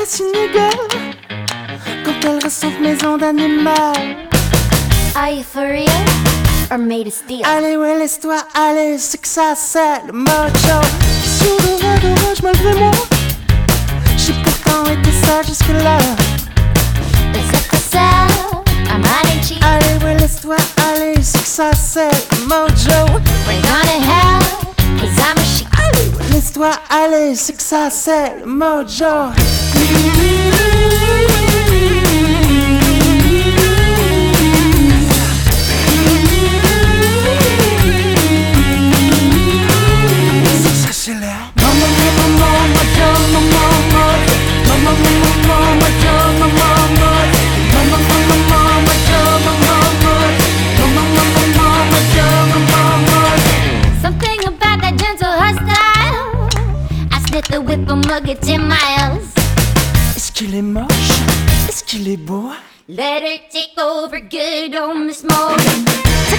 caresse une gueule quand elle ressent mes ondes animales. Are you for real or made of steel? Allez, ouais, laisse-toi aller, c'est que ça, c'est le mojo. Sur le radeau, je me levais moi. J'ai pourtant été sage jusque-là. C'est que ça, I'm running cheap. Allez, ouais, laisse-toi aller, c'est que ça, c'est le mojo. We're gonna hell, cause I'm a sheep. Allez, ouais, laisse-toi aller, c'est que ça, c'est le mojo. Something about that gentle hostile. I split the whip a mug at 10 miles. Est-ce qu'il est moche? Est-ce qu'il est beau? Let her take over, good old Miss Morgan.